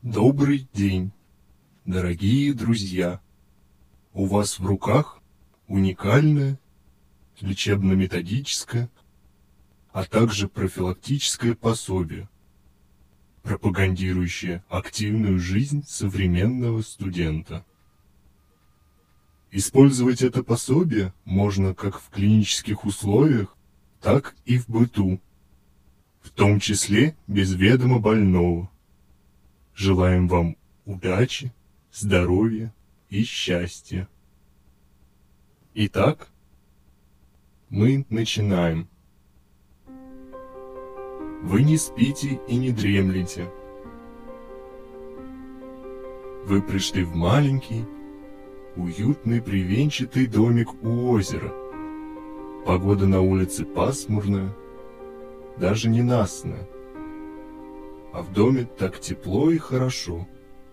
Добрый день, дорогие друзья! У вас в руках уникальное лечебно-методическое, а также профилактическое пособие, пропагандирующее активную жизнь современного студента. Использовать это пособие можно как в клинических условиях, так и в быту, в том числе без ведома больного. Желаем вам удачи, здоровья и счастья. Итак, мы начинаем. Вы не спите и не дремлете. Вы пришли в маленький, уютный бревенчатый домик у озера. Погода на улице пасмурная, даже ненастная. А в доме так тепло и хорошо.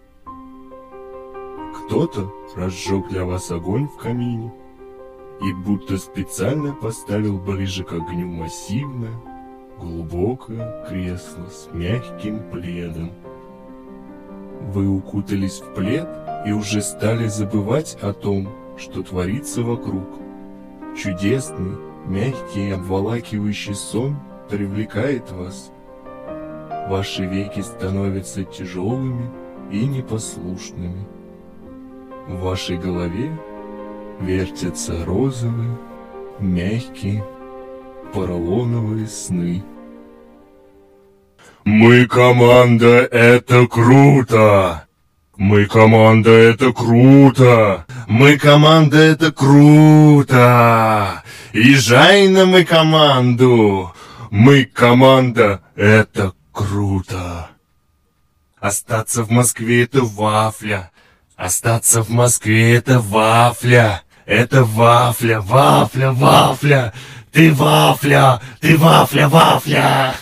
Кто-то разжег для вас огонь в камине и будто специально поставил ближе к огню массивное, глубокое кресло с мягким пледом. Вы укутались в плед и уже стали забывать о том, что творится вокруг. Чудесный, мягкий и обволакивающий сон привлекает вас. Ваши веки становятся тяжелыми и непослушными. В вашей голове вертятся розовые, мягкие, поролоновые сны. Мы команда, это круто! Мы команда, это круто! Мы команда, это круто! Езжай на мы команду! Мы команда, это круто! Остаться в Москве — это вафля! Остаться в Москве — это вафля! Это вафля, вафля, вафля! Ты вафля! Ты вафля, вафля!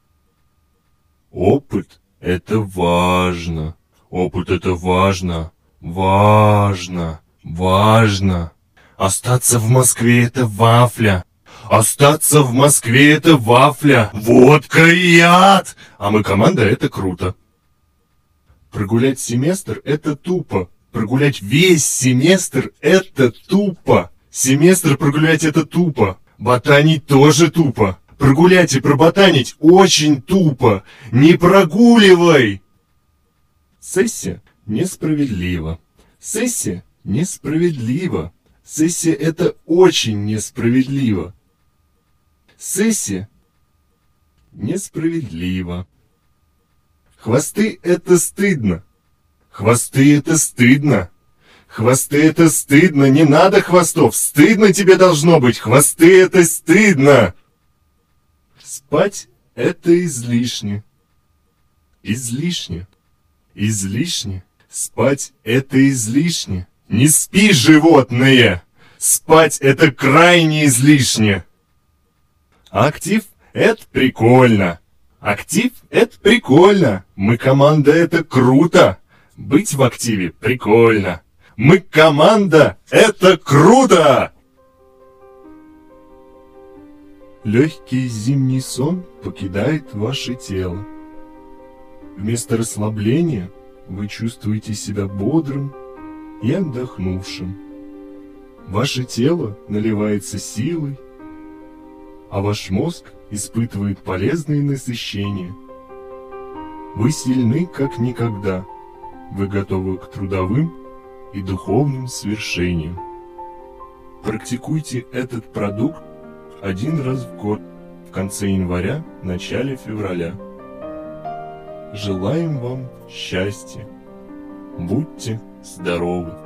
Опыт — это важно! Опыт — это важно! Важно! Важно! Остаться в Москве — это вафля! Остаться в Москве — это вафля, водка и яд! А мы команда — это круто. Прогулять семестр — это тупо. Прогулять весь семестр — это тупо. Семестр прогулять — это тупо. Ботанить тоже тупо. Прогулять и проботанить очень тупо. Не прогуливай! Сессия несправедлива. Сессия несправедлива. Сессия — это очень несправедливо. Сессия несправедливо. Хвосты — это стыдно. Хвосты — это стыдно. Хвосты — это стыдно. Не надо хвостов. Стыдно тебе должно быть. Хвосты — это стыдно. Спать — это излишне. Излишне. Излишне. Спать — это излишне. Не спи, животные. Спать — это крайне излишне. Актив — это прикольно. Актив — это прикольно. Мы команда — это круто. Быть в активе прикольно. Мы команда — это круто. Легкий зимний сон покидает ваше тело. Вместо расслабления вы чувствуете себя бодрым и отдохнувшим. Ваше тело наливается силой, а ваш мозг испытывает полезные насыщения. Вы сильны, как никогда. Вы готовы к трудовым и духовным свершениям. Практикуйте этот продукт один раз в год, в конце января, начале февраля. Желаем вам счастья. Будьте здоровы!